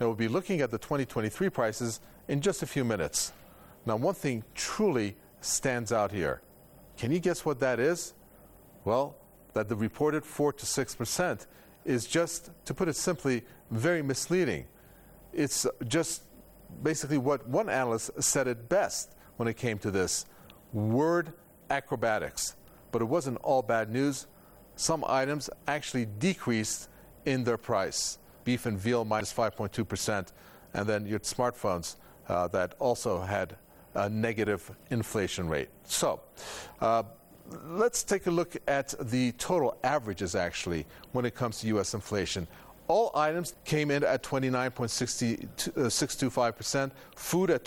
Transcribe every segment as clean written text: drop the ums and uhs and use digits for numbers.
And we'll be looking at the 2023 prices in just a few minutes. Now, one thing truly stands out here. Can you guess what that is? Well, that the reported 4 to 6% is just, to put it simply, very misleading. It's just basically what one analyst said it best when it came to this: word acrobatics. But it wasn't all bad news. Some items actually decreased in their price. Beef and veal minus 5.2%, and then your smartphones that also had a negative inflation rate. So let's take a look at the total averages actually when it comes to U.S. inflation. All items came in at 29.625%, food at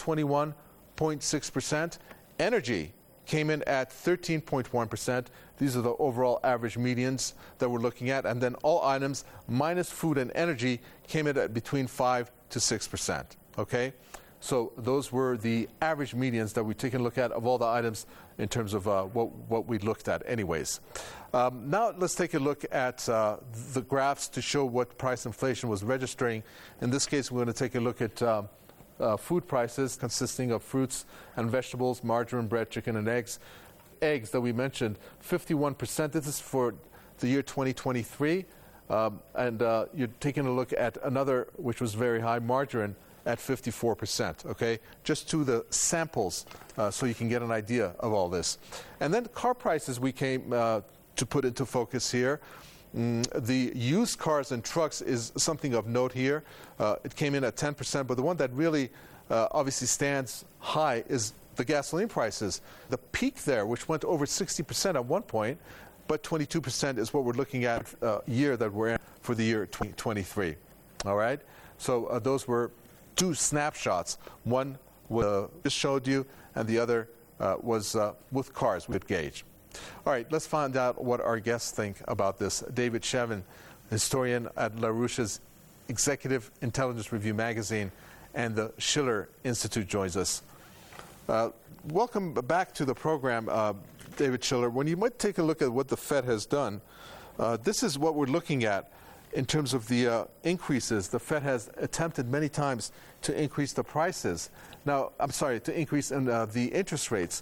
21.6%, energy came in at 13.1%. These are the overall average medians that we're looking at. And then all items minus food and energy came in at between 5 to 6%. Okay? So those were the average medians that we've taken a look at of all the items in terms of what we looked at anyways. Now let's take a look at the graphs to show what price inflation was registering. In this case, we're going to take a look at food prices consisting of fruits and vegetables, margarine, bread, chicken, and eggs. Eggs that we mentioned, 51%. This is for the year 2023. And you're taking a look at another, which was very high, margarine, at 54%, okay? Just to the samples so you can get an idea of all this. And then car prices we came to put into focus here. The used cars and trucks is something of note here. It came in at 10%, but the one that really obviously stands high is the gasoline prices. The peak there, which went over 60% at one point, but 22% is what we're looking at year that we're in for the year 2023. All right? So those were two snapshots. One just showed you, and the other was with cars with gauge. All right, let's find out what our guests think about this. David Shevin, historian at LaRouche's Executive Intelligence Review magazine and the Schiller Institute, joins us. Welcome back to the program, David Schiller. When you might take a look at what the Fed has done, this is what we're looking at in terms of the increases. The Fed has attempted many times to increase the prices. Now, I'm sorry, to increase in, the interest rates.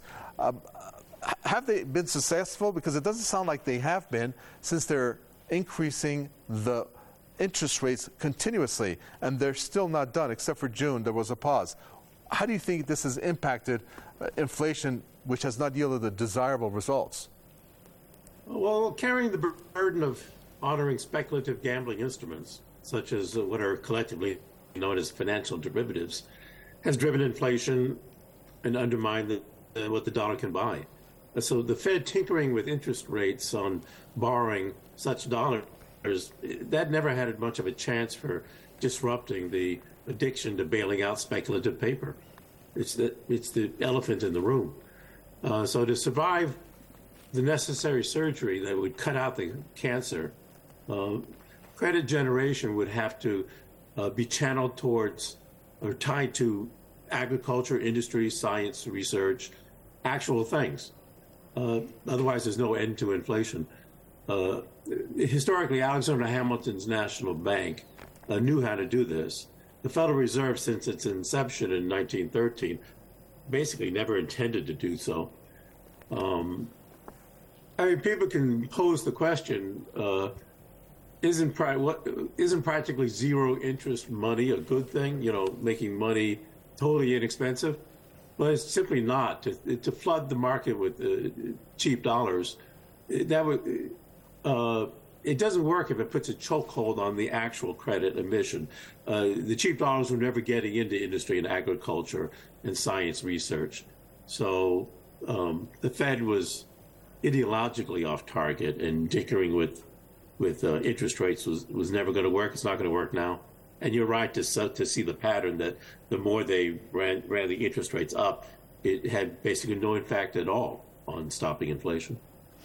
Have they been successful? Because it doesn't sound like they have been, since they're increasing the interest rates continuously, and they're still not done, except for June, there was a pause. How do you think this has impacted inflation, which has not yielded the desirable results? Well, carrying the burden of honoring speculative gambling instruments, such as what are collectively known as financial derivatives, has driven inflation and undermined what the dollar can buy. So the Fed tinkering with interest rates on borrowing such dollars, that never had much of a chance for disrupting the addiction to bailing out speculative paper. It's the elephant in the room. So to survive the necessary surgery that would cut out the cancer, credit generation would have to be channeled towards or tied to agriculture, industry, science, research, actual things. Otherwise, there's no end to inflation. Historically, Alexander Hamilton's National Bank knew how to do this. The Federal Reserve, since its inception in 1913, basically never intended to do so. I mean, people can pose the question, isn't practically zero interest money a good thing? You know, making money totally inexpensive? Well, it's simply not. To flood the market with cheap dollars, that would it doesn't work if it puts a chokehold on the actual credit emission. The cheap dollars were never getting into industry and agriculture and science research. So the Fed was ideologically off target, and tinkering with interest rates was never going to work. It's not going to work now. And you're right to see the pattern that the more they ran the interest rates up, it had basically no impact at all on stopping inflation.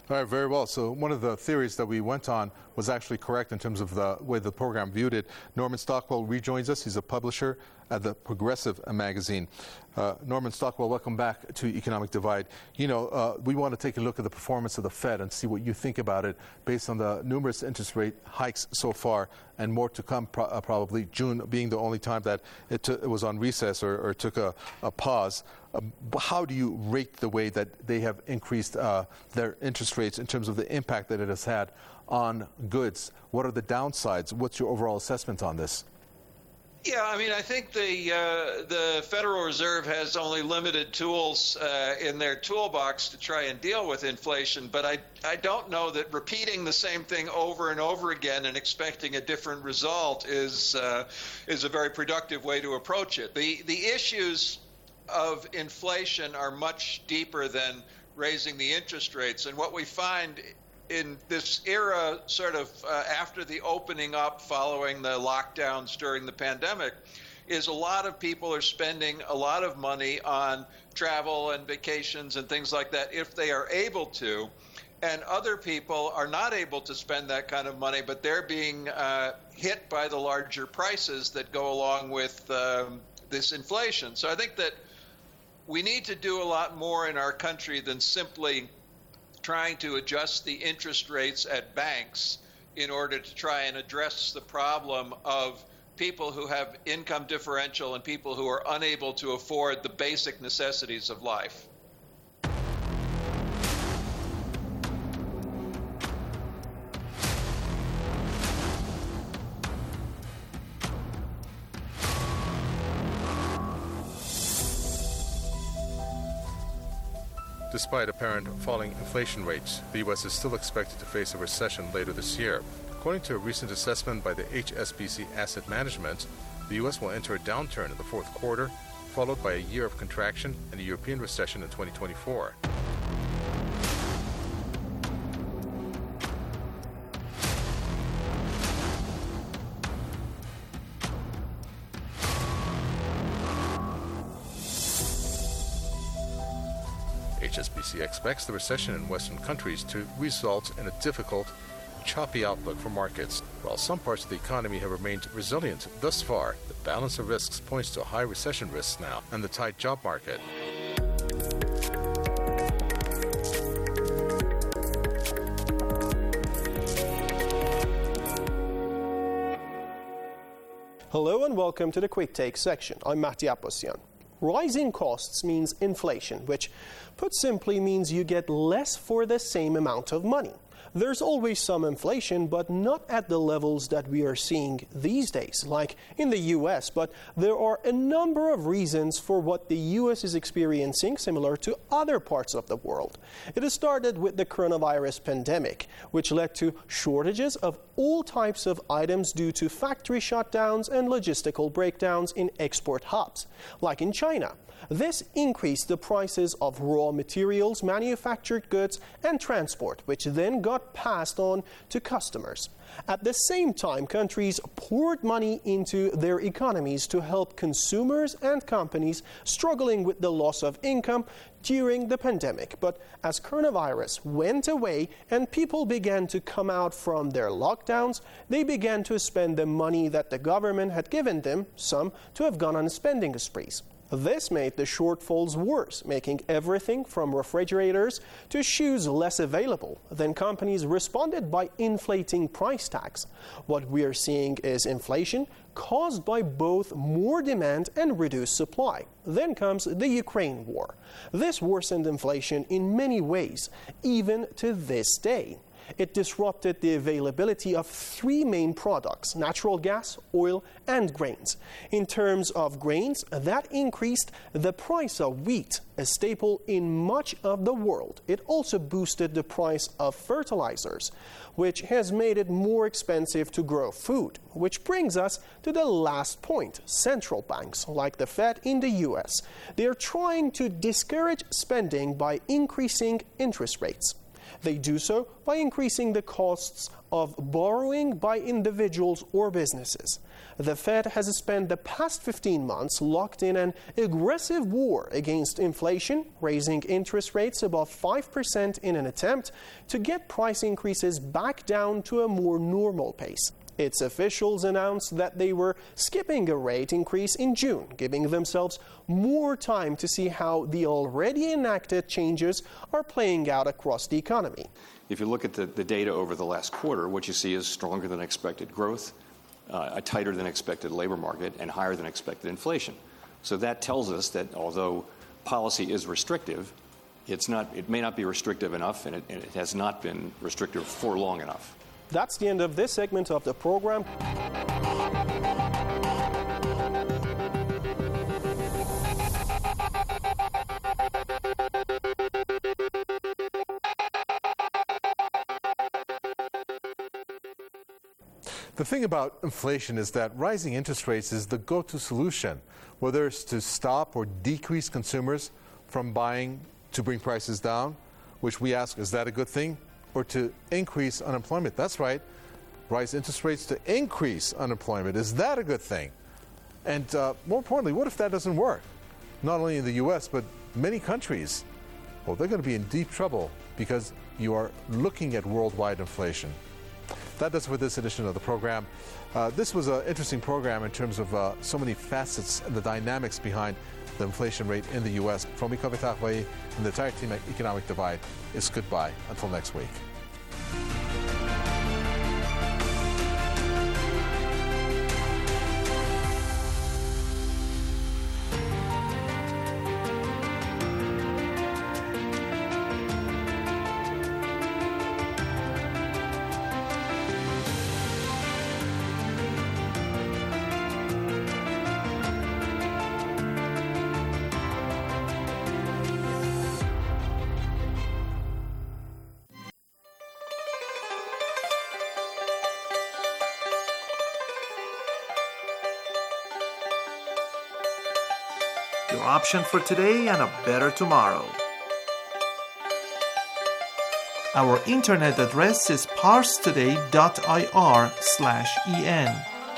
All right, very well. So one of the theories that we went on was actually correct in terms of the way the program viewed it. Norman Stockwell rejoins us. He's a publisher at the Progressive magazine. Norman Stockwell, welcome back to Economic Divide. We want to take a look at the performance of the Fed and see what you think about it based on the numerous interest rate hikes so far and more to come probably, June being the only time that it was on recess or took a pause. How do you rate the way that they have increased their interest rates in terms of the impact that it has had on goods? What are the downsides? What's your overall assessment on this? Yeah, I think the Federal Reserve has only limited tools in their toolbox to try and deal with inflation, but I don't know that repeating the same thing over and over again and expecting a different result is a very productive way to approach it. The issues of inflation are much deeper than raising the interest rates, and what we find in this era, sort of after the opening up following the lockdowns during the pandemic, is a lot of people are spending a lot of money on travel and vacations and things like that if they are able to, and other people are not able to spend that kind of money, but they're being hit by the larger prices that go along with this inflation. So I think that we need to do a lot more in our country than simply trying to adjust the interest rates at banks in order to try and address the problem of people who have income differential and people who are unable to afford the basic necessities of life. Despite apparent falling inflation rates, the U.S. is still expected to face a recession later this year. According to a recent assessment by the HSBC Asset Management, the U.S. will enter a downturn in the fourth quarter, followed by a year of contraction and a European recession in 2024. HSBC expects the recession in Western countries to result in a difficult, choppy outlook for markets. While some parts of the economy have remained resilient thus far, the balance of risks points to high recession risks now and the tight job market. Hello and welcome to the Quick Take section. I'm Matti Aposyan. Rising costs means inflation, which put simply means you get less for the same amount of money. There's always some inflation, but not at the levels that we are seeing these days, like in the US. But there are a number of reasons for what the US is experiencing, similar to other parts of the world. It has started with the coronavirus pandemic, which led to shortages of all types of items due to factory shutdowns and logistical breakdowns in export hubs, like in China. This increased the prices of raw materials, manufactured goods, and transport, which then got passed on to customers. At the same time, countries poured money into their economies to help consumers and companies struggling with the loss of income during the pandemic. But as coronavirus went away and people began to come out from their lockdowns, they began to spend the money that the government had given them, some to have gone on spending sprees. This made the shortfalls worse, making everything from refrigerators to shoes less available. Then companies responded by inflating price tags. What we are seeing is inflation caused by both more demand and reduced supply. Then comes the Ukraine war. This worsened inflation in many ways, even to this day. It disrupted the availability of three main products: natural gas, oil, and grains. In terms of grains, that increased the price of wheat, a staple in much of the world. It also boosted the price of fertilizers, which has made it more expensive to grow food. Which brings us to the last point: central banks, like the Fed in the US. They are trying to discourage spending by increasing interest rates. They do so by increasing the costs of borrowing by individuals or businesses. The Fed has spent the past 15 months locked in an aggressive war against inflation, raising interest rates above 5% in an attempt to get price increases back down to a more normal pace. Its officials announced that they were skipping a rate increase in June, giving themselves more time to see how the already enacted changes are playing out across the economy. If you look at the data over the last quarter, what you see is stronger than expected growth, a tighter than expected labor market, and higher than expected inflation. So that tells us that although policy is restrictive, it may not be restrictive enough, and it has not been restrictive for long enough. That's the end of this segment of the program. The thing about inflation is that rising interest rates is the go-to solution, whether it's to stop or decrease consumers from buying to bring prices down, which we ask, is that a good thing? Or to increase unemployment. That's right. Rise interest rates to increase unemployment. Is that a good thing? And more importantly, what if that doesn't work? Not only in the U.S., but many countries. Well, they're going to be in deep trouble because you are looking at worldwide inflation. That does it for this edition of the program. This was an interesting program in terms of so many facets and the dynamics behind the inflation rate in the U.S. From Miko Vitahoe and the entire team at Economic Divide, it's goodbye until next week. Your option for today and a better tomorrow. Our internet address is parstoday.ir/en.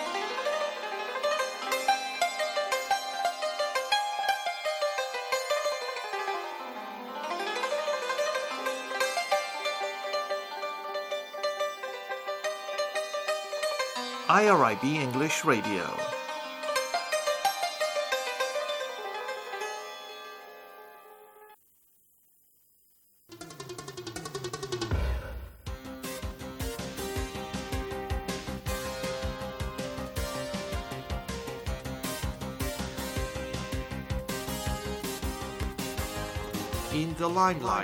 IRIB English Radio. In the limelight.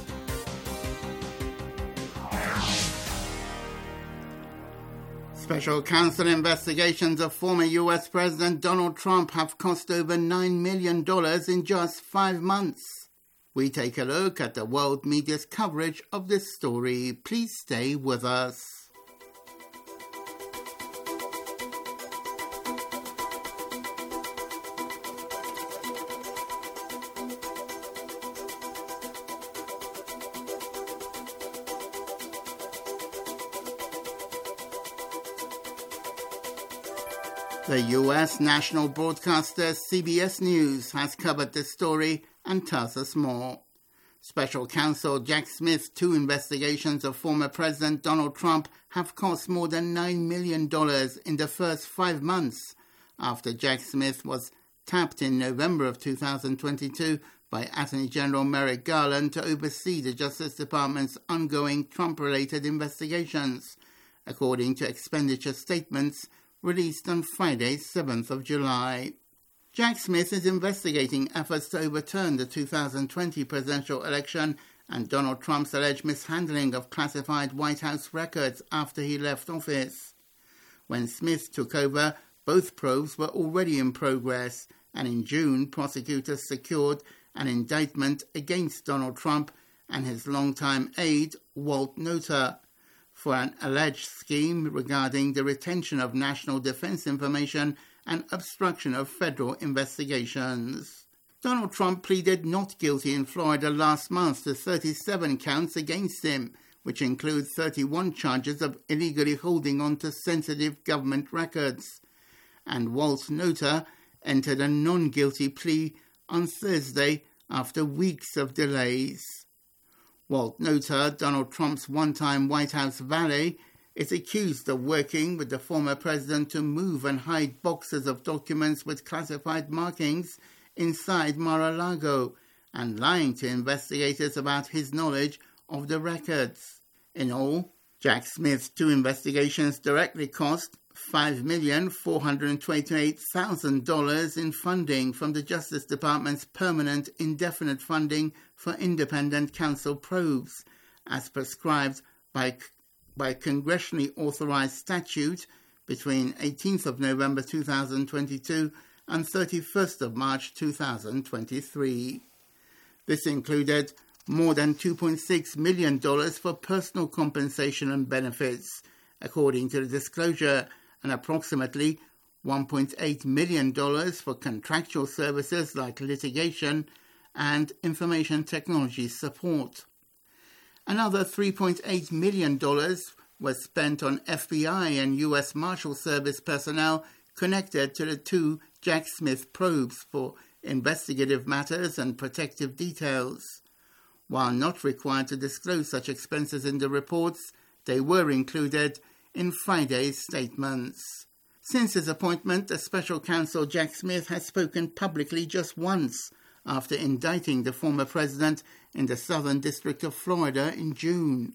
Special counsel investigations of former U.S. President Donald Trump have cost over $9 million in just 5 months. We take a look at the world media's coverage of this story. Please stay with us. The U.S. national broadcaster CBS News has covered this story and tells us more. Special counsel Jack Smith's 2 investigations of former President Donald Trump have cost more than $9 million in the first 5 months after Jack Smith was tapped in November of 2022 by Attorney General Merrick Garland to oversee the Justice Department's ongoing Trump-related investigations, according to expenditure statements released on Friday, 7th of July. Jack Smith is investigating efforts to overturn the 2020 presidential election and Donald Trump's alleged mishandling of classified White House records after he left office. When Smith took over, both probes were already in progress, and in June, prosecutors secured an indictment against Donald Trump and his longtime aide, Walt Nauta, for an alleged scheme regarding the retention of national defense information and obstruction of federal investigations. Donald Trump pleaded not guilty in Florida last month to 37 counts against him, which include 31 charges of illegally holding on to sensitive government records. And Walt Nauta entered a non-guilty plea on Thursday after weeks of delays. Walt Nauta, Donald Trump's one-time White House valet, is accused of working with the former president to move and hide boxes of documents with classified markings inside Mar-a-Lago and lying to investigators about his knowledge of the records. In all, Jack Smith's two investigations directly cost $5,428,000 in funding from the Justice Department's permanent indefinite funding for independent counsel probes, as prescribed by congressionally authorized statute between 18th of November 2022 and 31st of March 2023. This included more than $2.6 million for personal compensation and benefits, according to the disclosure, and approximately $1.8 million for contractual services like litigation and information technology support. Another $3.8 million was spent on FBI and U.S. Marshal Service personnel connected to the two Jack Smith probes for investigative matters and protective details. While not required to disclose such expenses in the reports, they were included in Friday's statements. Since his appointment, the special counsel Jack Smith has spoken publicly just once after indicting the former president in the Southern District of Florida in June.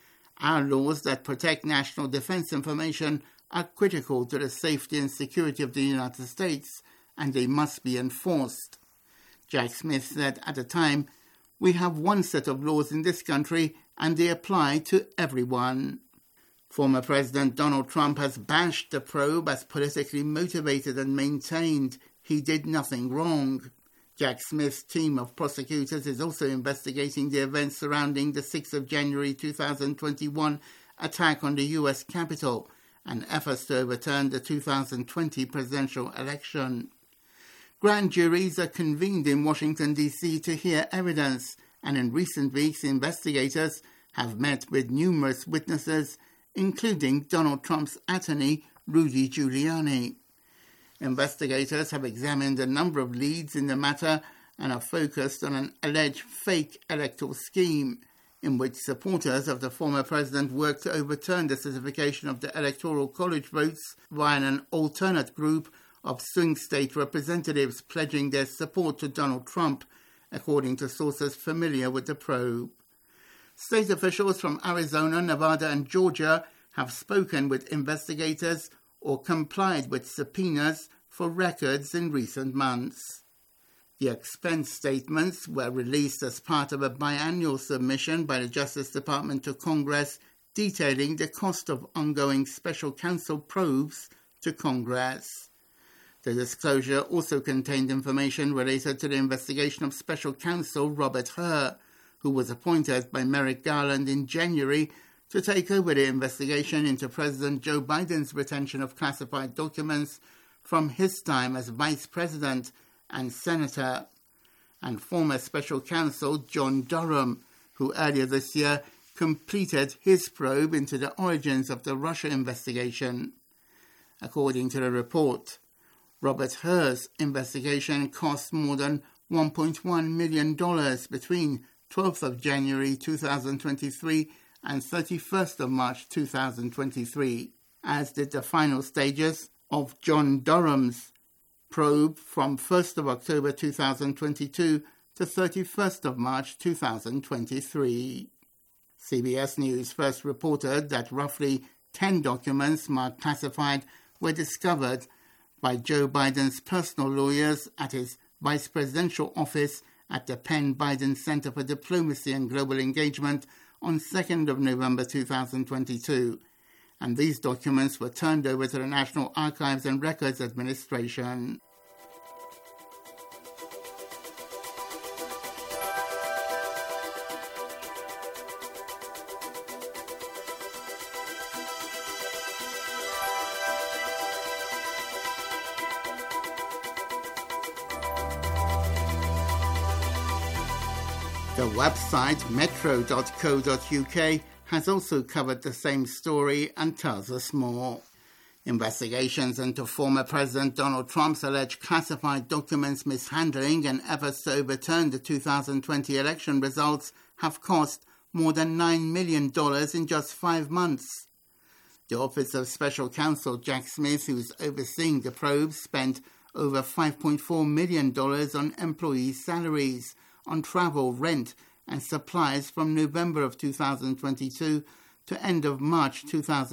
Our laws that protect national defense information are critical to the safety and security of the United States, and they must be enforced. Jack Smith said at the time, "We have one set of laws in this country, and they apply to everyone." Former President Donald Trump has bashed the probe as politically motivated and maintained he did nothing wrong. Jack Smith's team of prosecutors is also investigating the events surrounding the 6th of January 2021 attack on the U.S. Capitol and efforts to overturn the 2020 presidential election. Grand juries are convened in Washington, D.C. to hear evidence, and in recent weeks investigators have met with numerous witnesses, including Donald Trump's attorney, Rudy Giuliani. Investigators have examined a number of leads in the matter and are focused on an alleged fake electoral scheme in which supporters of the former president worked to overturn the certification of the Electoral College votes via an alternate group of swing state representatives pledging their support to Donald Trump, according to sources familiar with the probe. State officials from Arizona, Nevada, and Georgia have spoken with investigators or complied with subpoenas for records in recent months. The expense statements were released as part of a biannual submission by the Justice Department to Congress detailing the cost of ongoing special counsel probes to Congress. The disclosure also contained information related to the investigation of special counsel Robert Hur, who was appointed by Merrick Garland in January to take over the investigation into President Joe Biden's retention of classified documents from his time as vice president and senator, and former special counsel John Durham, who earlier this year completed his probe into the origins of the Russia investigation. According to the report, Robert Hur's investigation cost more than $1.1 million between 12th of January 2023 and 31st of March 2023, as did the final stages of John Durham's probe from 1st of October 2022 to 31st of March 2023. CBS News first reported that roughly 10 documents marked classified were discovered by Joe Biden's personal lawyers at his vice presidential office at the Penn Biden Center for Diplomacy and Global Engagement on 2nd of November 2022, and these documents were turned over to the National Archives and Records Administration. The website metro.co.uk has also covered the same story and tells us more. Investigations into former President Donald Trump's alleged classified documents mishandling and efforts to overturn the 2020 election results have cost more than $9 million in just 5 months. The Office of Special Counsel Jack Smith, who's overseeing the probe, spent over $5.4 million on employee salaries, on travel, rent and supplies from November of 2022 to end of March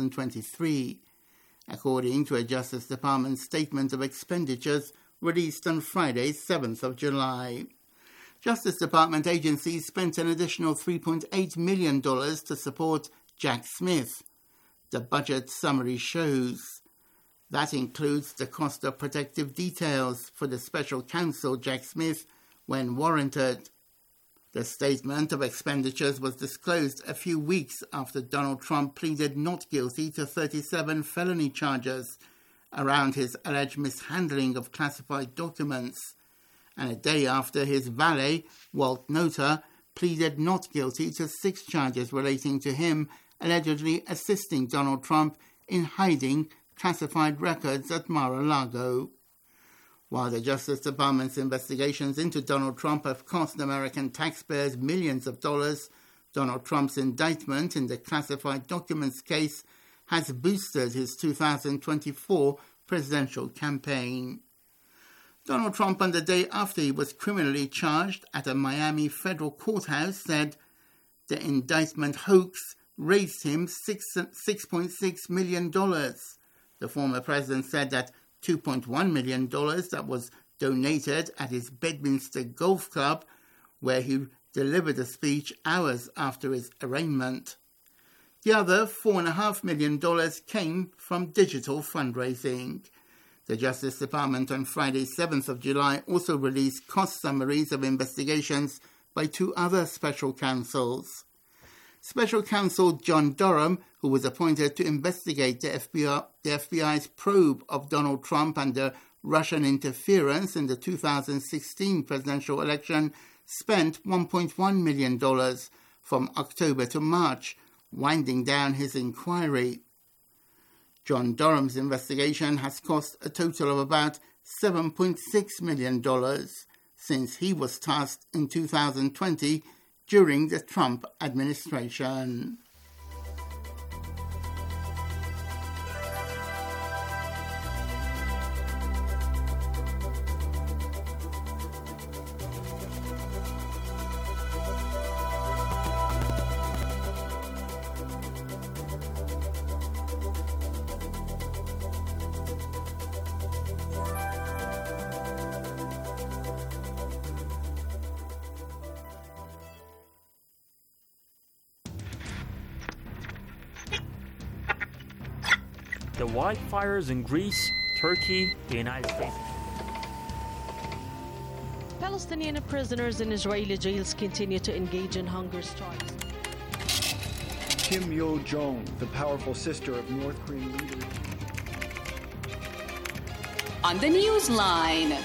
2023. According to a Justice Department statement of expenditures released on Friday, 7th of July. Justice Department agencies spent an additional $3.8 million to support Jack Smith. The budget summary shows. That includes the cost of protective details for the special counsel Jack Smith when warranted. The statement of expenditures was disclosed a few weeks after Donald Trump pleaded not guilty to 37 felony charges around his alleged mishandling of classified documents, and a day after his valet, Walt Nauta, pleaded not guilty to 6 charges relating to him allegedly assisting Donald Trump in hiding classified records at Mar-a-Lago. While the Justice Department's investigations into Donald Trump have cost American taxpayers millions of dollars, Donald Trump's indictment in the classified documents case has boosted his 2024 presidential campaign. Donald Trump, on the day after he was criminally charged at a Miami federal courthouse, said the indictment hoax raised him $6.6 million. The former president said that $2.1 million that was donated at his Bedminster Golf Club, where he delivered a speech hours after his arraignment. The other $4.5 million came from digital fundraising. The Justice Department on Friday, 7th of July, also released cost summaries of investigations by 2 other special counsels. Special Counsel John Durham, who was appointed to investigate the FBI's probe of Donald Trump and the Russian interference in the 2016 presidential election, spent $1.1 million from October to March, winding down his inquiry. John Durham's investigation has cost a total of about $7.6 million since he was tasked in 2020 during the Trump administration. The wildfires in Greece, Turkey, the United States. Palestinian prisoners in Israeli jails continue to engage in hunger strikes. Kim Yo-jong, the powerful sister of North Korean leader. On the Newsline.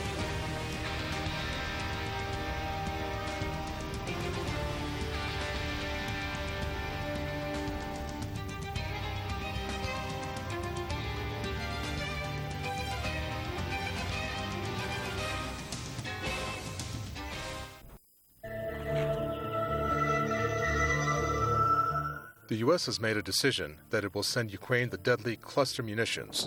The U.S. has made a decision that it will send Ukraine the deadly cluster munitions.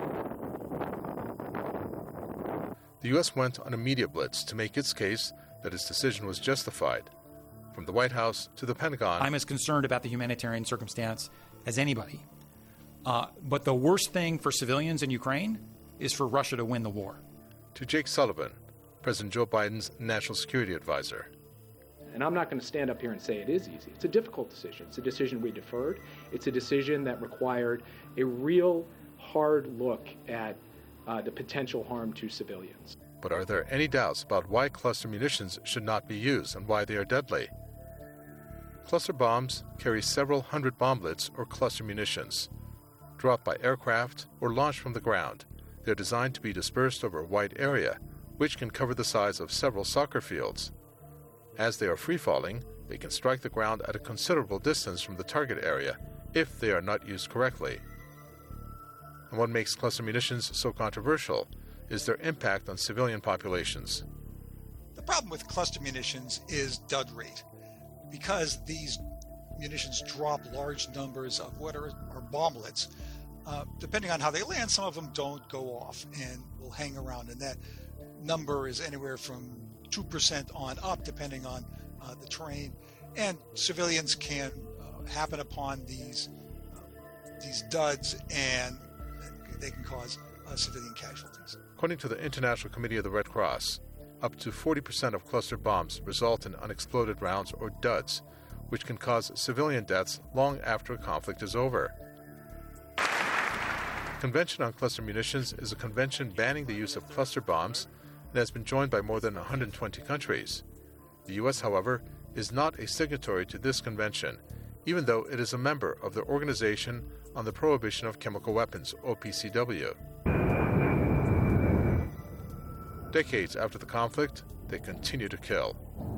The U.S. went on a media blitz to make its case that its decision was justified. From the White House to the Pentagon, I'm as concerned about the humanitarian circumstance as anybody. But the worst thing for civilians in Ukraine is for Russia to win the war. To Jake Sullivan, President Joe Biden's national security advisor. And I'm not going to stand up here and say it is easy. It's a difficult decision. It's a decision we deferred. It's a decision that required a real hard look at the potential harm to civilians. But are there any doubts about why cluster munitions should not be used and why they are deadly? Cluster bombs carry several hundred bomblets or cluster munitions. Dropped by aircraft or launched from the ground, they're designed to be dispersed over a wide area, which can cover the size of several soccer fields. As they are free-falling, they can strike the ground at a considerable distance from the target area if they are not used correctly. And what makes cluster munitions so controversial is their impact on civilian populations. The problem with cluster munitions is dud rate. Because these munitions drop large numbers of what are bomblets, depending on how they land, some of them don't go off and will hang around, and that number is anywhere from 2% on up, depending on the terrain. And civilians can happen upon these duds, and they can cause civilian casualties. According to the International Committee of the Red Cross, up to 40% of cluster bombs result in unexploded rounds or duds, which can cause civilian deaths long after a conflict is over. The Convention on Cluster Munitions is a convention banning the use of cluster bombs and has been joined by more than 120 countries. The U.S., however, is not a signatory to this convention, even though it is a member of the Organization on the Prohibition of Chemical Weapons, OPCW. Decades after the conflict, they continue to kill.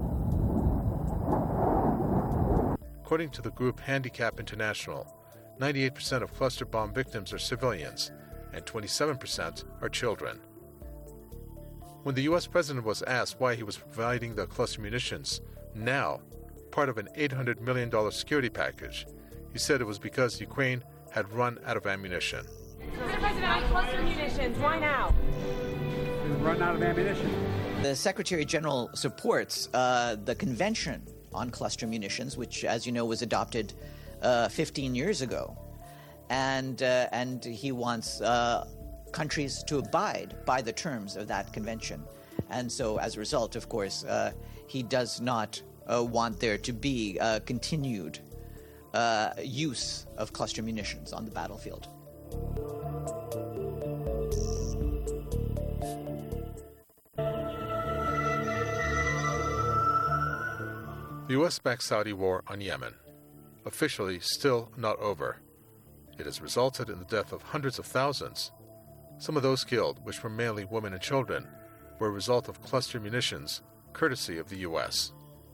According to the group Handicap International, 98% of cluster bomb victims are civilians, and 27% are children. When the U.S. president was asked why he was providing the cluster munitions, now part of an $800 million security package, he said it was because Ukraine had run out of ammunition. Mr. President, cluster munitions, why now? Run out of ammunition. The Secretary General supports the Convention on Cluster Munitions, which, as you know, was adopted 15 years ago. And he wants countries to abide by the terms of that convention. And so, as a result, of course, he does not want there to be continued use of cluster munitions on the battlefield. The U.S.-backed Saudi war on Yemen, officially still not over. It has resulted in the death of hundreds of thousands. Some of those killed, which were mainly women and children, were a result of cluster munitions, courtesy of the U.S.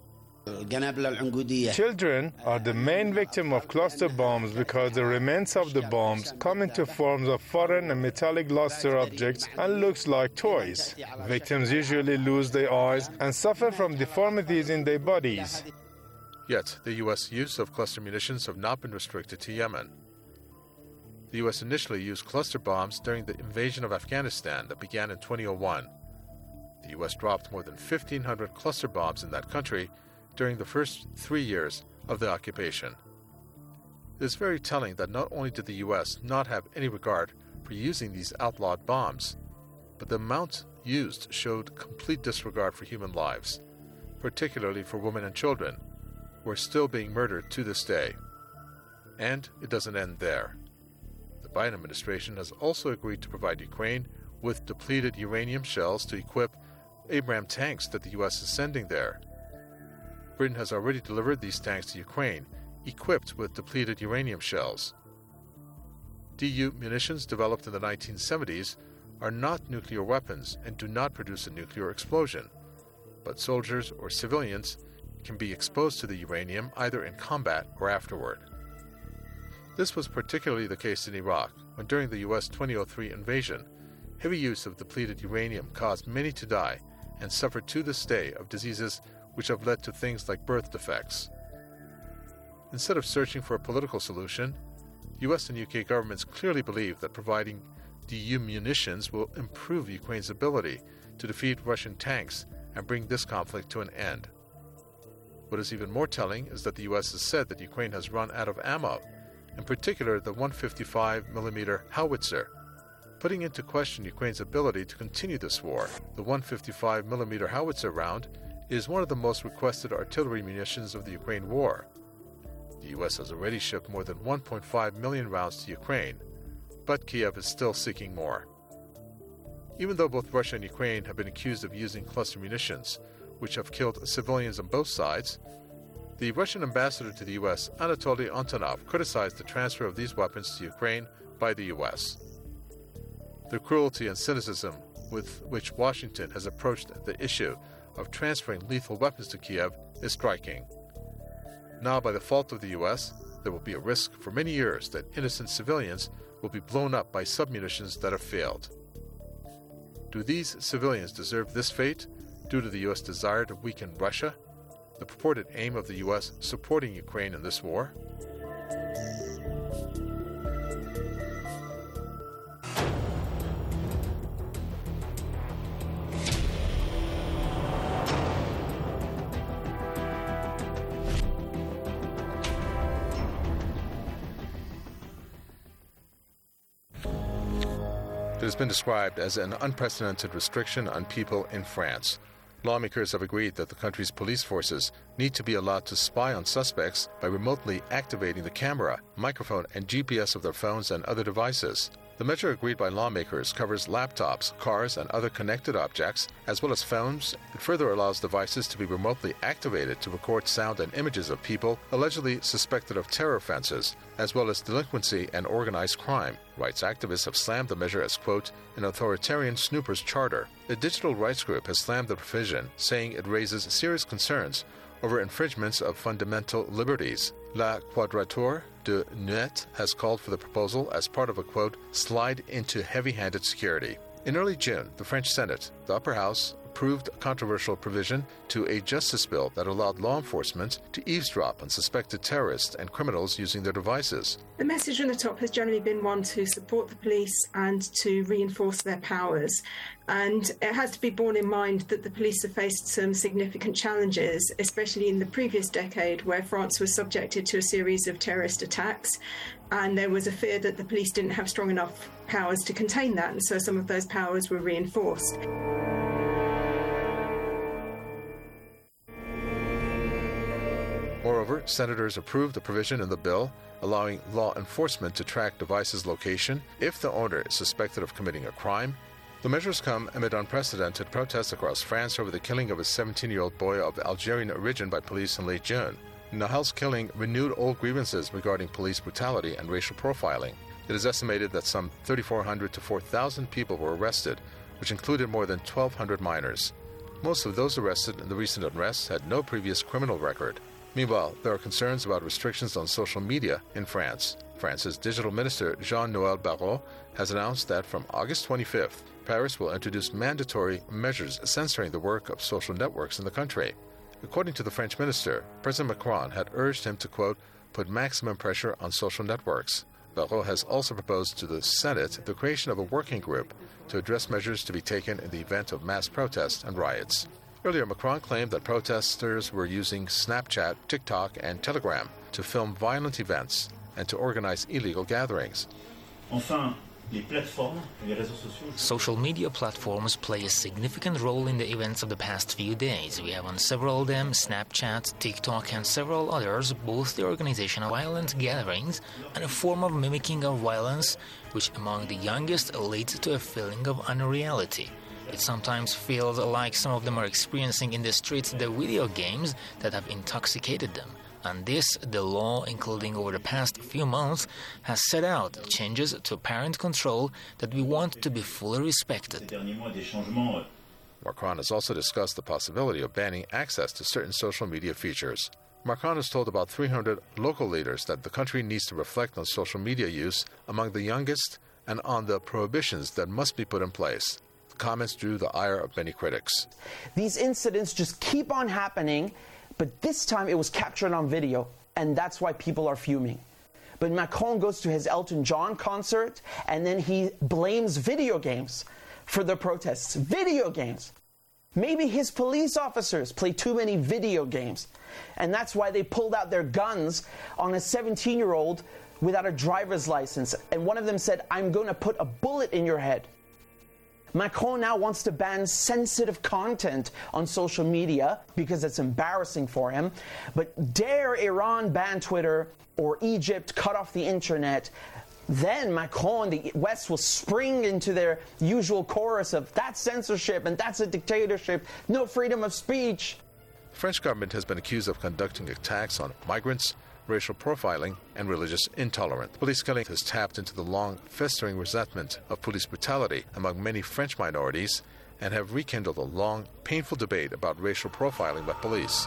Children are the main victim of cluster bombs because the remains of the bombs come into forms of foreign and metallic luster objects and looks like toys. Victims usually lose their eyes and suffer from deformities in their bodies. Yet, the U.S. use of cluster munitions have not been restricted to Yemen. The U.S. initially used cluster bombs during the invasion of Afghanistan that began in 2001. The U.S. dropped more than 1,500 cluster bombs in that country during the first 3 years of the occupation. It is very telling that not only did the U.S. not have any regard for using these outlawed bombs, but the amount used showed complete disregard for human lives, particularly for women and children, who are still being murdered to this day. And it doesn't end there. The Biden administration has also agreed to provide Ukraine with depleted uranium shells to equip Abrams tanks that the U.S. is sending there. Britain has already delivered these tanks to Ukraine, equipped with depleted uranium shells. DU munitions developed in the 1970s are not nuclear weapons and do not produce a nuclear explosion, but soldiers or civilians can be exposed to the uranium either in combat or afterward. This was particularly the case in Iraq, when during the U.S. 2003 invasion, heavy use of depleted uranium caused many to die and suffer to this day of diseases which have led to things like birth defects. Instead of searching for a political solution, U.S. and UK governments clearly believe that providing DU munitions will improve Ukraine's ability to defeat Russian tanks and bring this conflict to an end. What is even more telling is that the U.S. has said that Ukraine has run out of ammo, in particular the 155mm howitzer, putting into question Ukraine's ability to continue this war. The 155mm howitzer round is one of the most requested artillery munitions of the Ukraine war. The U.S. has already shipped more than 1.5 million rounds to Ukraine, but Kiev is still seeking more. Even though both Russia and Ukraine have been accused of using cluster munitions, which have killed civilians on both sides, the Russian ambassador to the U.S., Anatoly Antonov, criticized the transfer of these weapons to Ukraine by the U.S. The cruelty and cynicism with which Washington has approached the issue of transferring lethal weapons to Kiev is striking. Now, by the fault of the U.S., there will be a risk for many years that innocent civilians will be blown up by submunitions that have failed. Do these civilians deserve this fate due to the U.S. desire to weaken Russia, the purported aim of the U.S. supporting Ukraine in this war? It has been described as an unprecedented restriction on people in France. Lawmakers have agreed that the country's police forces need to be allowed to spy on suspects by remotely activating the camera, microphone, and GPS of their phones and other devices. The measure agreed by lawmakers covers laptops, cars, and other connected objects, as well as phones. It further allows devices to be remotely activated to record sound and images of people allegedly suspected of terror offenses, as well as delinquency and organized crime. Rights activists have slammed the measure as, quote, an authoritarian snooper's charter. A digital rights group has slammed the provision, saying it raises serious concerns over infringements of fundamental liberties. La Quadrature du Net has called for the proposal as part of a, quote, slide into heavy-handed security. In early June, the French Senate, the upper house, approved a controversial provision to a justice bill that allowed law enforcement to eavesdrop on suspected terrorists and criminals using their devices. The message from the top has generally been one to support the police and to reinforce their powers. And it has to be borne in mind that the police have faced some significant challenges, especially in the previous decade, where France was subjected to a series of terrorist attacks. And there was a fear that the police didn't have strong enough powers to contain that. And so some of those powers were reinforced. Moreover, senators approved a provision in the bill allowing law enforcement to track devices' location if the owner is suspected of committing a crime. The measures come amid unprecedented protests across France over the killing of a 17-year-old boy of Algerian origin by police in late June. Nahel's killing renewed old grievances regarding police brutality and racial profiling. It is estimated that some 3,400 to 4,000 people were arrested, which included more than 1,200 minors. Most of those arrested in the recent unrest had no previous criminal record. Meanwhile, there are concerns about restrictions on social media in France. France's digital minister, Jean-Noël Barrot, has announced that from August 25th, Paris will introduce mandatory measures censoring the work of social networks in the country. According to the French minister, President Macron had urged him to, quote, put maximum pressure on social networks. Barrot has also proposed to the Senate the creation of a working group to address measures to be taken in the event of mass protests and riots. Earlier, Macron claimed that protesters were using Snapchat, TikTok, and Telegram to film violent events and to organize illegal gatherings. Social media platforms play a significant role in the events of the past few days. We have on several of them, Snapchat, TikTok, and several others, both the organization of violent gatherings and a form of mimicking of violence, which among the youngest leads to a feeling of unreality. It sometimes feels like some of them are experiencing in the streets the video games that have intoxicated them. And this, the law, including over the past few months, has set out changes to parent control that we want to be fully respected. Macron has also discussed the possibility of banning access to certain social media features. Macron has told about 300 local leaders that the country needs to reflect on social media use among the youngest and on the prohibitions that must be put in place. The comments drew the ire of many critics. These incidents just keep on happening, but this time it was captured on video, and that's why people are fuming. But Macron goes to his Elton John concert, and then he blames video games for the protests. Video games! Maybe his police officers play too many video games, and that's why they pulled out their guns on a 17-year-old without a driver's license, and one of them said, "I'm going to put a bullet in your head." Macron now wants to ban sensitive content on social media because it's embarrassing for him. But dare Iran ban Twitter or Egypt cut off the internet, then Macron and the West will spring into their usual chorus of that's censorship and that's a dictatorship, no freedom of speech. The French government has been accused of conducting attacks on migrants, racial profiling, and religious intolerance. Police killing has tapped into the long festering resentment of police brutality among many French minorities and have rekindled a long, painful debate about racial profiling by police.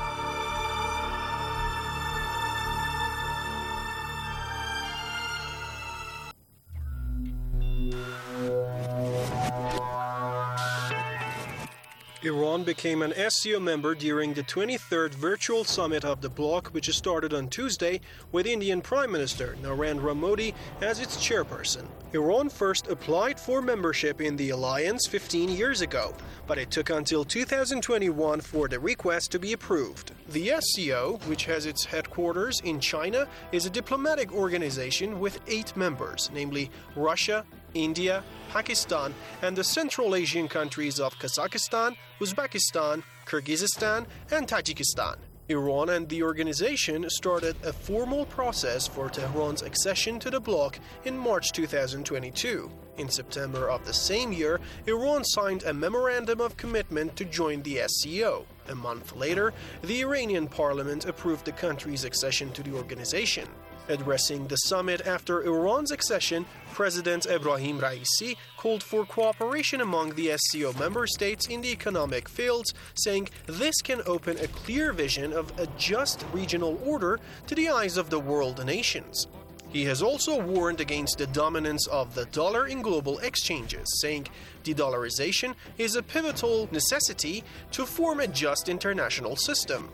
Iran became an SCO member during the 23rd virtual summit of the bloc, which started on Tuesday with Indian Prime Minister Narendra Modi as its chairperson. Iran first applied for membership in the alliance 15 years ago, but it took until 2021 for the request to be approved. The SCO, which has its headquarters in China, is a diplomatic organization with 8 members, namely Russia, India, Pakistan, and the Central Asian countries of Kazakhstan, Uzbekistan, Kyrgyzstan, and Tajikistan. Iran and the organization started a formal process for Tehran's accession to the bloc in March 2022. In September of the same year, Iran signed a memorandum of commitment to join the SCO. A month later, the Iranian parliament approved the country's accession to the organization. Addressing the summit after Iran's accession, President Ebrahim Raisi called for cooperation among the SCO member states in the economic fields, saying this can open a clear vision of a just regional order to the eyes of the world nations. He has also warned against the dominance of the dollar in global exchanges, saying de-dollarization is a pivotal necessity to form a just international system.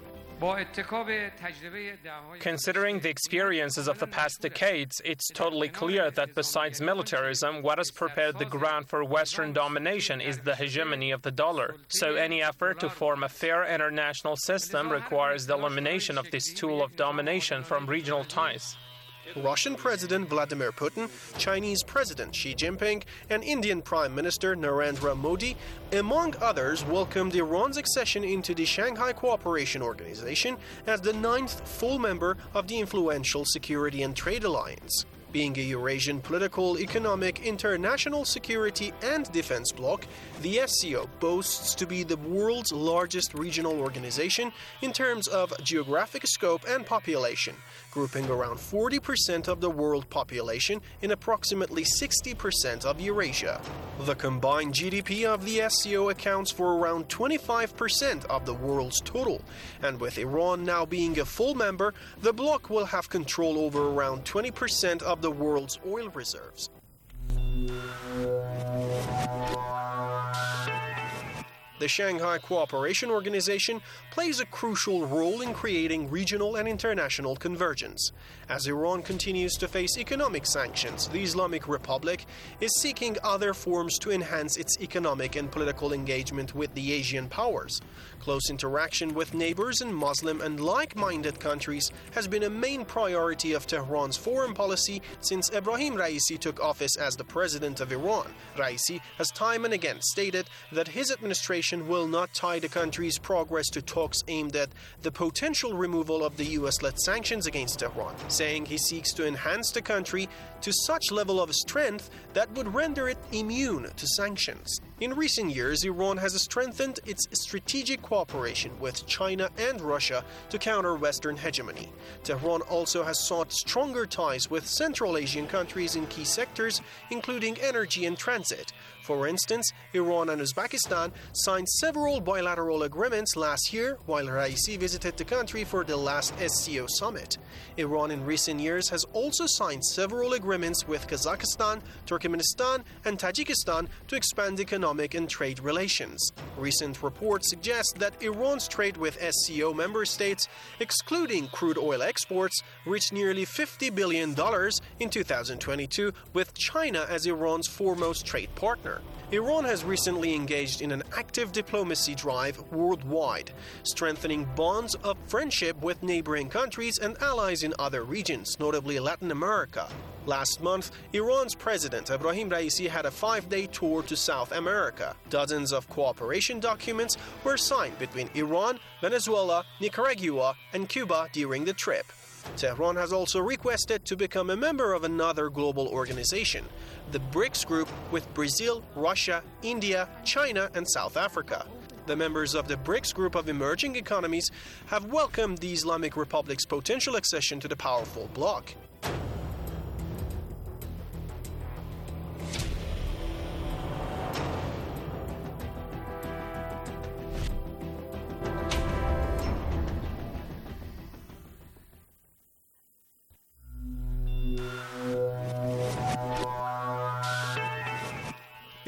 Considering the experiences of the past decades, it's totally clear that besides militarism, what has prepared the ground for Western domination is the hegemony of the dollar. So any effort to form a fair international system requires the elimination of this tool of domination from regional ties. Russian President Vladimir Putin, Chinese President Xi Jinping, and Indian Prime Minister Narendra Modi, among others, welcomed Iran's accession into the Shanghai Cooperation Organization as the 9th full member of the influential Security and Trade Alliance. Being a Eurasian political, economic, international security and defense bloc, the SCO boasts to be the world's largest regional organization in terms of geographic scope and population, grouping around 40% of the world population in approximately 60% of Eurasia. The combined GDP of the SCO accounts for around 25% of the world's total, and with Iran now being a full member, the bloc will have control over around 20% of the world's oil reserves. The Shanghai Cooperation Organization plays a crucial role in creating regional and international convergence. As Iran continues to face economic sanctions, the Islamic Republic is seeking other forms to enhance its economic and political engagement with the Asian powers. Close interaction with neighbors and Muslim and like-minded countries has been a main priority of Tehran's foreign policy since Ebrahim Raisi took office as the president of Iran. Raisi has time and again stated that his administration will not tie the country's progress to talks aimed at the potential removal of the US-led sanctions against Tehran, saying he seeks to enhance the country to such level of strength that would render it immune to sanctions. In recent years, Iran has strengthened its strategic cooperation with China and Russia to counter Western hegemony. Tehran also has sought stronger ties with Central Asian countries in key sectors, including energy and transit. For instance, Iran and Uzbekistan signed several bilateral agreements last year while Raisi visited the country for the last SCO summit. Iran in recent years has also signed several agreements with Kazakhstan, Turkmenistan, and Tajikistan to expand economic and trade relations. Recent reports suggest that Iran's trade with SCO member states, excluding crude oil exports, reached nearly $50 billion in 2022, with China as Iran's foremost trade partner. Iran has recently engaged in an active diplomacy drive worldwide, strengthening bonds of friendship with neighboring countries and allies in other regions, notably Latin America. Last month, Iran's President Ebrahim Raisi had a 5-day tour to South America. Dozens of cooperation documents were signed between Iran, Venezuela, Nicaragua, and Cuba during the trip. Tehran has also requested to become a member of another global organization, the BRICS group, with Brazil, Russia, India, China, and South Africa. The members of the BRICS group of emerging economies have welcomed the Islamic Republic's potential accession to the powerful bloc.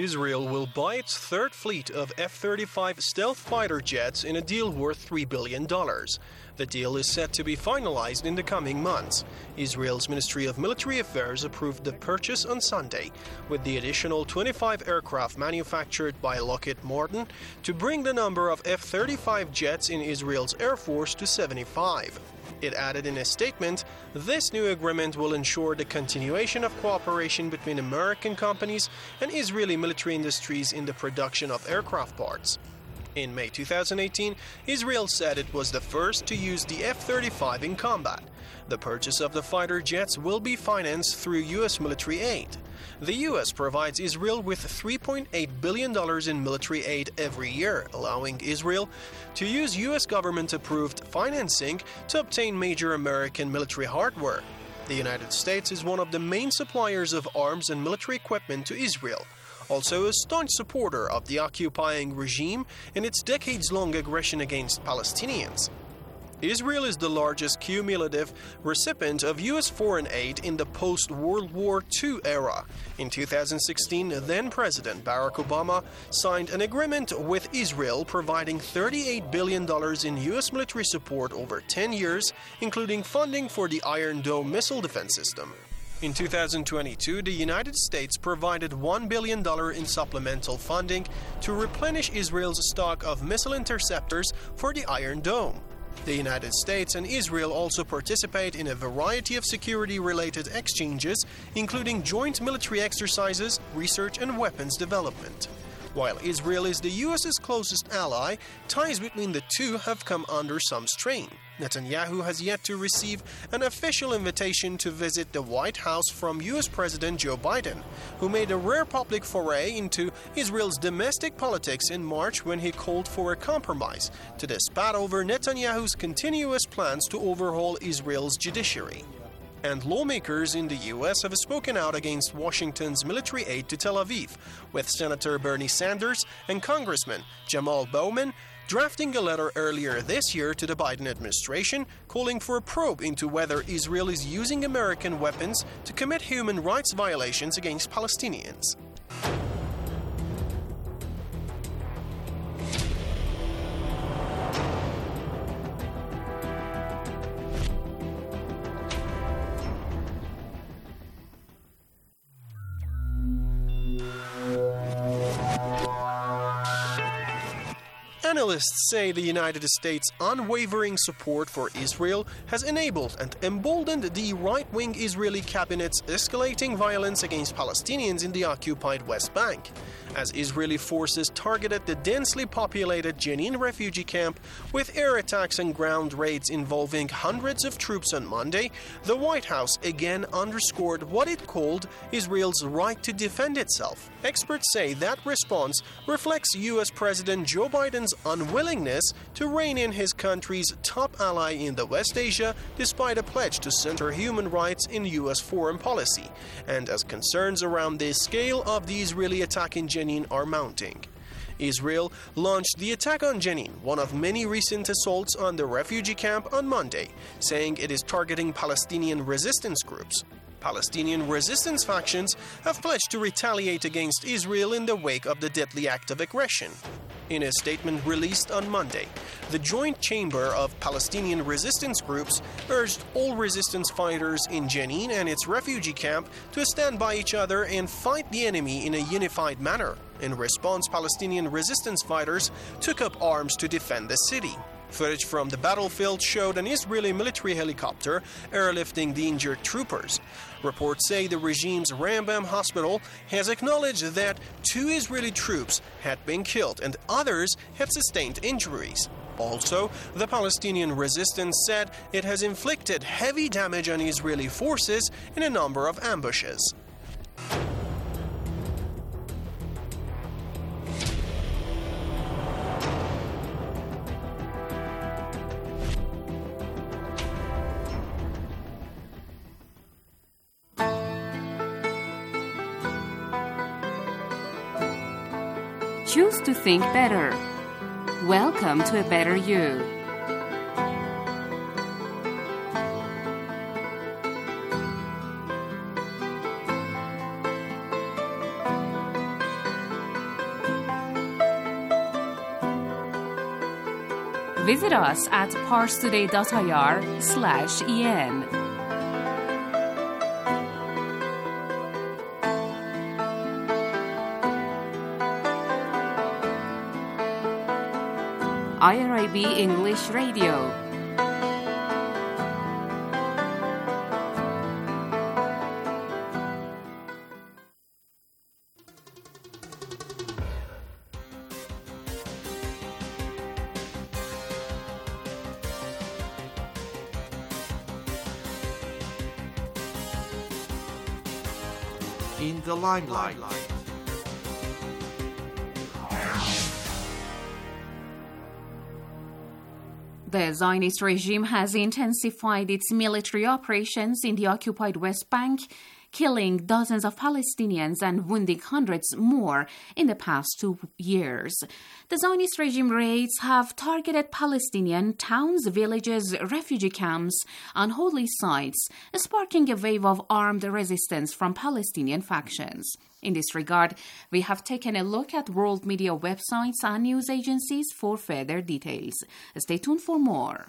Israel will buy its third fleet of F-35 stealth fighter jets in a deal worth $3 billion. The deal is set to be finalized in the coming months. Israel's Ministry of Military Affairs approved the purchase on Sunday, with the additional 25 aircraft manufactured by Lockheed Martin to bring the number of F-35 jets in Israel's Air Force to 75. It added in a statement, this new agreement will ensure the continuation of cooperation between American companies and Israeli military industries in the production of aircraft parts. In May 2018, Israel said it was the first to use the F-35 in combat. The purchase of the fighter jets will be financed through U.S. military aid. The U.S. provides Israel with $3.8 billion in military aid every year, allowing Israel to use U.S. government-approved financing to obtain major American military hardware. The United States is one of the main suppliers of arms and military equipment to Israel, also a staunch supporter of the occupying regime in its decades-long aggression against Palestinians. Israel is the largest cumulative recipient of U.S. foreign aid in the post-World War II era. In 2016, then-President Barack Obama signed an agreement with Israel providing $38 billion in U.S. military support over 10 years, including funding for the Iron Dome missile defense system. In 2022, the United States provided $1 billion in supplemental funding to replenish Israel's stock of missile interceptors for the Iron Dome. The United States and Israel also participate in a variety of security-related exchanges, including joint military exercises, research, and weapons development. While Israel is the U.S.'s closest ally, ties between the two have come under some strain. Netanyahu has yet to receive an official invitation to visit the White House from U.S. President Joe Biden, who made a rare public foray into Israel's domestic politics in March when he called for a compromise to spat over Netanyahu's continuous plans to overhaul Israel's judiciary. And lawmakers in the U.S. have spoken out against Washington's military aid to Tel Aviv, with Senator Bernie Sanders and Congressman Jamal Bowman drafting a letter earlier this year to the Biden administration calling for a probe into whether Israel is using American weapons to commit human rights violations against Palestinians. Analysts say the United States' unwavering support for Israel has enabled and emboldened the right-wing Israeli cabinet's escalating violence against Palestinians in the occupied West Bank. As Israeli forces targeted the densely populated Jenin refugee camp with air attacks and ground raids involving hundreds of troops on Monday, the White House again underscored what it called Israel's right to defend itself. Experts say that response reflects U.S. President Joe Biden's unwillingness to rein in his country's top ally in the West Asia despite a pledge to center human rights in U.S. foreign policy, and as concerns around the scale of the Israeli attack in Jenin are mounting. Israel launched the attack on Jenin, one of many recent assaults on the refugee camp, on Monday, saying it is targeting Palestinian resistance groups. Palestinian resistance factions have pledged to retaliate against Israel in the wake of the deadly act of aggression. In a statement released on Monday, the Joint Chamber of Palestinian Resistance Groups urged all resistance fighters in Jenin and its refugee camp to stand by each other and fight the enemy in a unified manner. In response, Palestinian resistance fighters took up arms to defend the city. Footage from the battlefield showed an Israeli military helicopter airlifting the injured troopers. Reports say the regime's Rambam hospital has acknowledged that 2 Israeli troops had been killed and others had sustained injuries. Also, the Palestinian resistance said it has inflicted heavy damage on Israeli forces in a number of ambushes. Choose to think better. Welcome to a better you. Visit us at parstoday.ir/en. IRIB English Radio. In the limelight. The Zionist regime has intensified its military operations in the occupied West Bank, killing dozens of Palestinians and wounding hundreds more in the past 2 years. The Zionist regime raids have targeted Palestinian towns, villages, refugee camps, and holy sites, sparking a wave of armed resistance from Palestinian factions. In this regard, we have taken a look at world media websites and news agencies for further details. Stay tuned for more.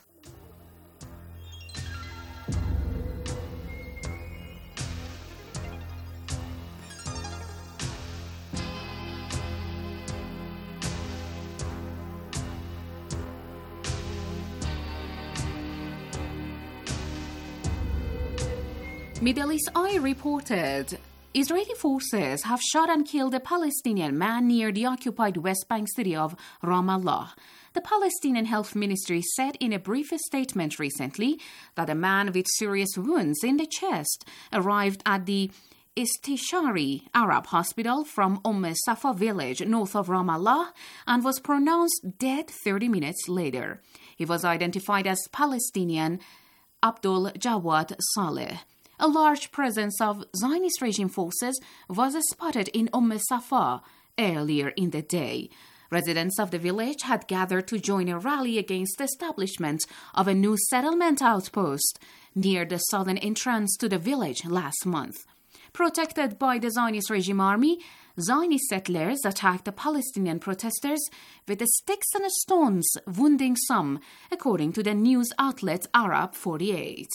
Middle East Eye reported Israeli forces have shot and killed a Palestinian man near the occupied West Bank city of Ramallah. The Palestinian Health Ministry said in a brief statement recently that a man with serious wounds in the chest arrived at the Istishari Arab Hospital from Safa village north of Ramallah and was pronounced dead 30 minutes later. He was identified as Palestinian Abdul Jawad Saleh. A large presence of Zionist regime forces was spotted in Safa earlier in the day. Residents of the village had gathered to join a rally against the establishment of a new settlement outpost near the southern entrance to the village last month. Protected by the Zionist regime army, Zionist settlers attacked the Palestinian protesters with sticks and stones, wounding some, according to the news outlet Arab 48.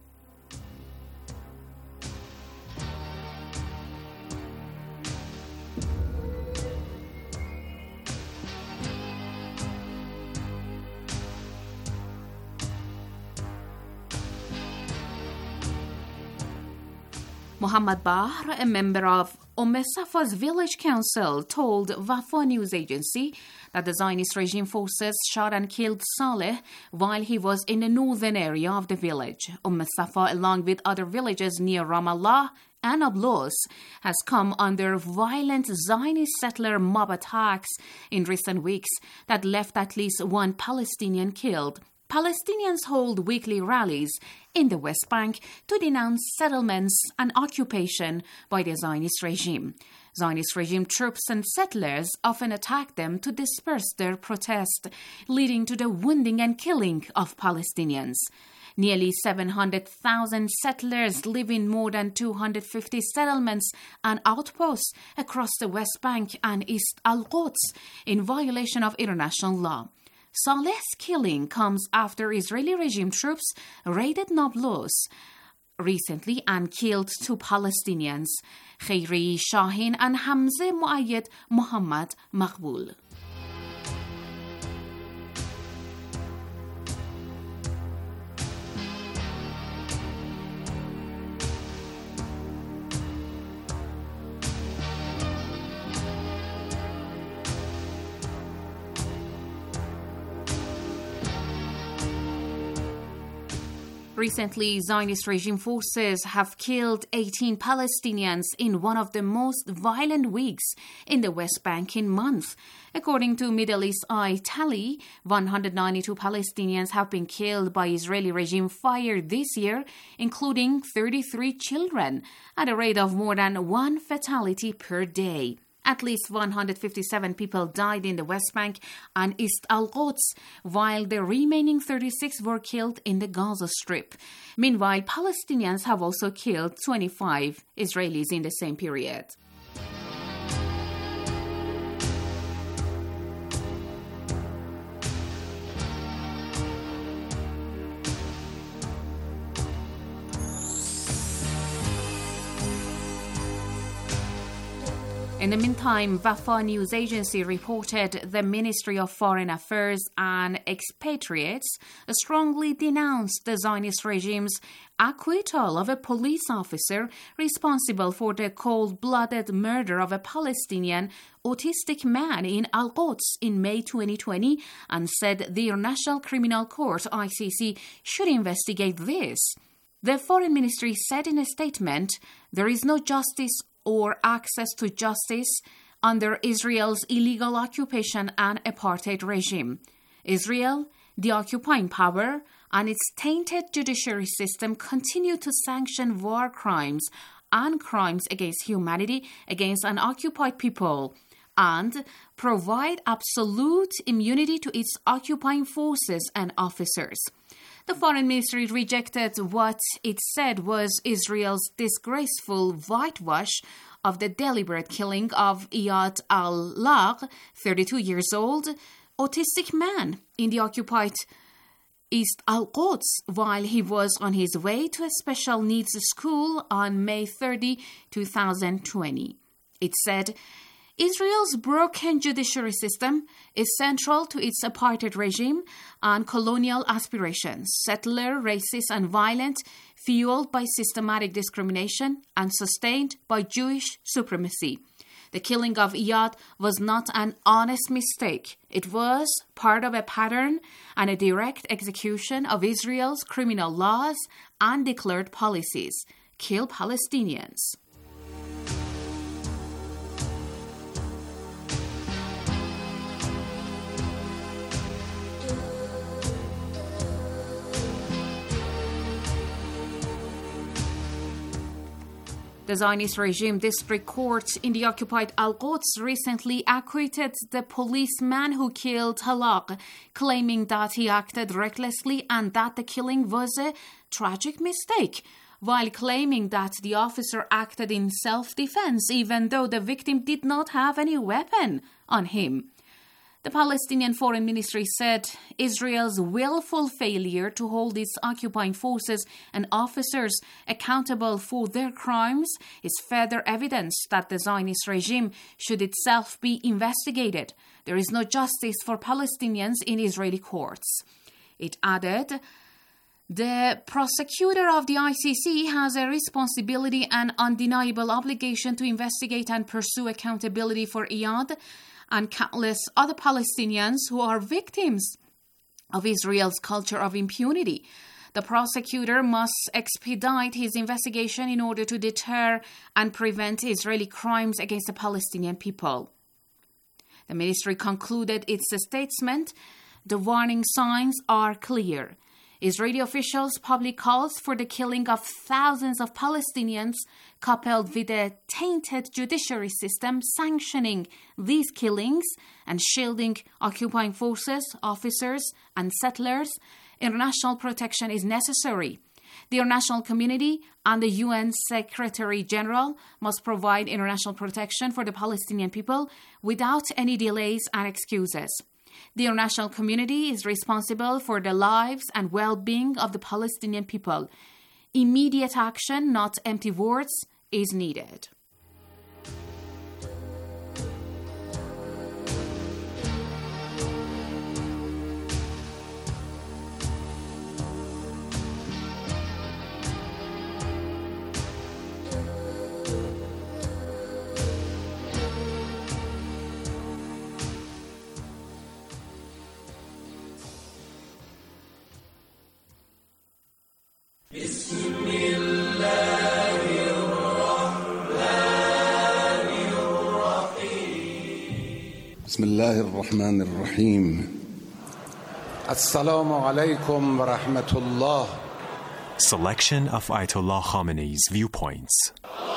Mohammed Bahr, a member of Safa's village council, told Wafa news agency that the Zionist regime forces shot and killed Saleh while he was in the northern area of the village. Safa, along with other villages near Ramallah and Nablus, has come under violent Zionist settler mob attacks in recent weeks that left at least one Palestinian killed. Palestinians hold weekly rallies in the West Bank to denounce settlements and occupation by the Zionist regime. Zionist regime troops and settlers often attack them to disperse their protest, leading to the wounding and killing of Palestinians. Nearly 700,000 settlers live in more than 250 settlements and outposts across the West Bank and East Al-Quds in violation of international law. Saleh's killing comes after Israeli regime troops raided Nablus recently and killed 2 Palestinians, Khairi Shahin and Hamza Muayyad Muhammad Maqbool. Recently, Zionist regime forces have killed 18 Palestinians in one of the most violent weeks in the West Bank in months. According to Middle East Eye tally, 192 Palestinians have been killed by Israeli regime fire this year, including 33 children, at a rate of more than 1 fatality per day. At least 157 people died in the West Bank and East Al-Quds, while the remaining 36 were killed in the Gaza Strip. Meanwhile, Palestinians have also killed 25 Israelis in the same period. In the meantime, Wafa news agency reported the Ministry of Foreign Affairs and Expatriates strongly denounced the Zionist regime's acquittal of a police officer responsible for the cold-blooded murder of a Palestinian autistic man in Al-Quds in May 2020 and said the International Criminal Court, ICC, should investigate this. The Foreign Ministry said in a statement, "There is no justice or access to justice under Israel's illegal occupation and apartheid regime. Israel, the occupying power, and its tainted judiciary system continue to sanction war crimes and crimes against humanity against an occupied people and provide absolute immunity to its occupying forces and officers." The Foreign Ministry rejected what it said was Israel's disgraceful whitewash of the deliberate killing of Iyad al-Lag, 32 years old, autistic man in the occupied East Al-Quds while he was on his way to a special needs school on May 30, 2020. It said, Israel's broken judiciary system is central to its apartheid regime and colonial aspirations, settler, racist, and violent, fueled by systematic discrimination and sustained by Jewish supremacy. The killing of Iyad was not an honest mistake. It was part of a pattern and a direct execution of Israel's criminal laws and declared policies. Kill Palestinians. The Zionist regime district court in the occupied Al-Quds recently acquitted the policeman who killed Halak, claiming that he acted recklessly and that the killing was a tragic mistake, while claiming that the officer acted in self-defense even though the victim did not have any weapon on him. The Palestinian Foreign Ministry said Israel's willful failure to hold its occupying forces and officers accountable for their crimes is further evidence that the Zionist regime should itself be investigated. There is no justice for Palestinians in Israeli courts. It added, the prosecutor of the ICC has a responsibility and undeniable obligation to investigate and pursue accountability for Iyad and countless other Palestinians who are victims of Israel's culture of impunity. The prosecutor must expedite his investigation in order to deter and prevent Israeli crimes against the Palestinian people. The ministry concluded its statement, the warning signs are clear. Israeli officials' public calls for the killing of thousands of Palestinians, coupled with a tainted judiciary system sanctioning these killings and shielding occupying forces, officers, and settlers, international protection is necessary. The international community and the UN Secretary General must provide international protection for the Palestinian people without any delays and excuses. The international community is responsible for the lives and well-being of the Palestinian people. Immediate action, not empty words, is needed. بسم الله الرحمن الرحيم السلام عليكم ورحمة الله. Selection of Ayatollah Khamenei's viewpoints.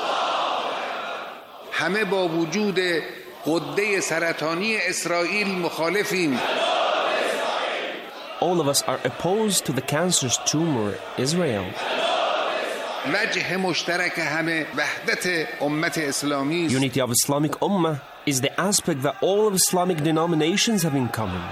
همه با وجود غده سرطانی اسرائیل مخالفیم. All of us are opposed to the cancerous tumor, Israel. وجه مشترک همه وحدت امت اسلامی. Unity of Islamic Ummah is the aspect that all of Islamic denominations have in common.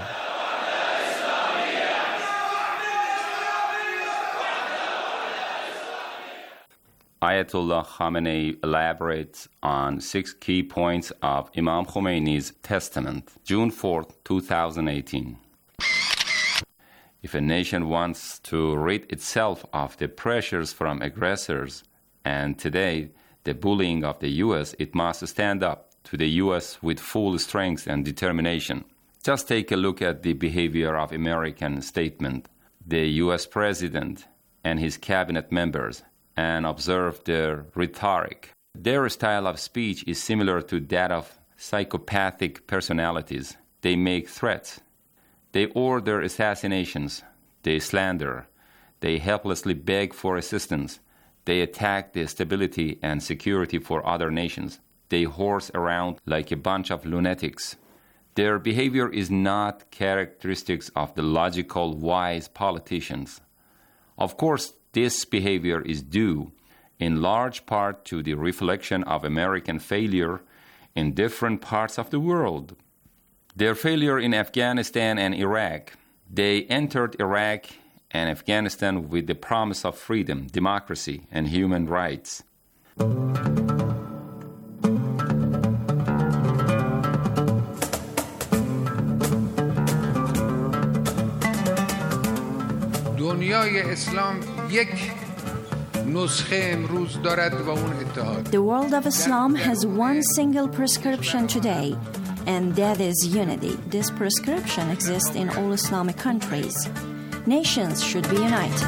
Ayatollah Khamenei elaborates on 6 key points of Imam Khomeini's testament, June 4, 2018. If a nation wants to rid itself of the pressures from aggressors, and today the bullying of the U.S., it must stand up to the U.S. with full strength and determination. Just take a look at the behavior of American statesmen, the U.S. President and his cabinet members, and observe their rhetoric. Their style of speech is similar to that of psychopathic personalities. They make threats. They order assassinations. They slander. They helplessly beg for assistance. They attack the stability and security for other nations. They horse around like a bunch of lunatics. Their behavior is not characteristics of the logical, wise politicians. Of course, this behavior is due in large part to the reflection of American failure in different parts of the world. Their failure in Afghanistan and Iraq. They entered Iraq and Afghanistan with the promise of freedom, democracy, and human rights. دنیای اسلام یک نسخه امروز دارد و اون اتحاد. The world of Islam has one single prescription today, and that is unity. This prescription exists in all Islamic countries. Nations should be united.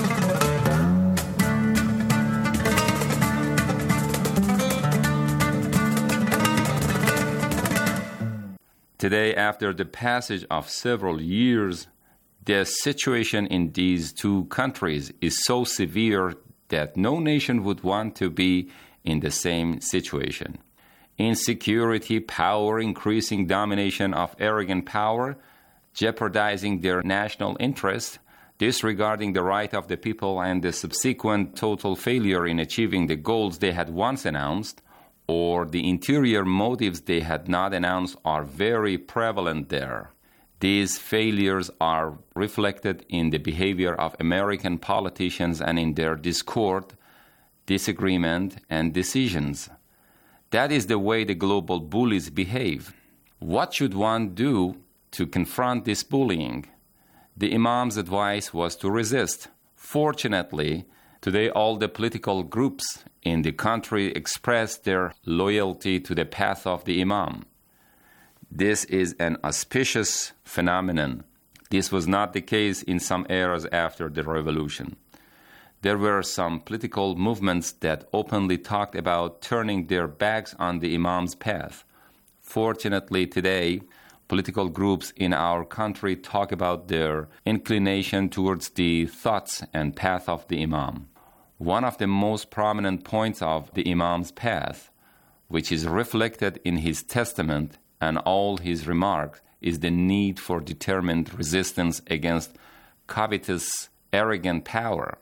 Today, after the passage of several years, the situation in these two countries is so severe that no nation would want to be in the same situation. Insecurity, power, increasing domination of arrogant power, jeopardizing their national interest, disregarding the right of the people, and the subsequent total failure in achieving the goals they had once announced, or the interior motives they had not announced, are very prevalent there. These failures are reflected in the behavior of American politicians and in their discord, disagreement, and decisions. That is the way the global bullies behave. What should one do to confront this bullying? The Imam's advice was to resist. Fortunately, today all the political groups in the country express their loyalty to the path of the Imam. This is an auspicious phenomenon. This was not the case in some eras after the revolution. There were some political movements that openly talked about turning their backs on the Imam's path. Fortunately, today, political groups in our country talk about their inclination towards the thoughts and path of the Imam. One of the most prominent points of the Imam's path, which is reflected in his testament and all his remarks, is the need for determined resistance against covetous, arrogant power.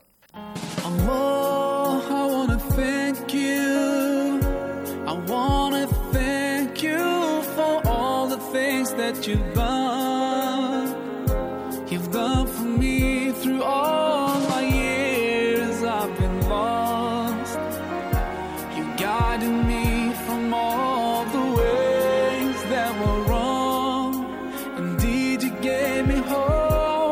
Allah, I want to thank you. I want to thank you for all the things that you've done. You've done for me through all my years I've been lost. You guided me from all the ways that were wrong. Indeed, you gave me hope.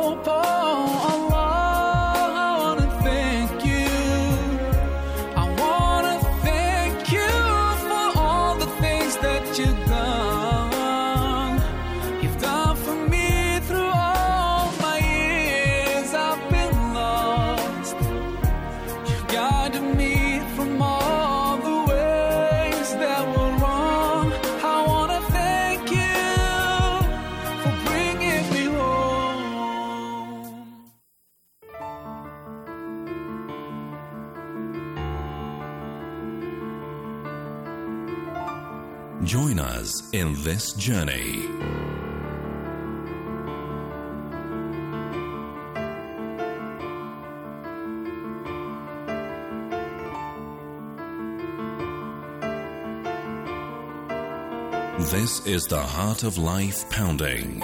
Join us in this journey. This is the Heart of Life Pounding.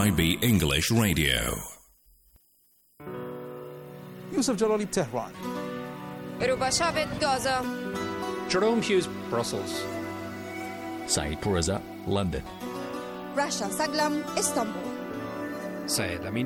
IB English Radio. Yusuf Jalali, Tehran. Rubashavit, Gaza. Jerome Hughes, Brussels. Saeed Pourreza, London. Rasha Saglam, Istanbul. Saeed Amin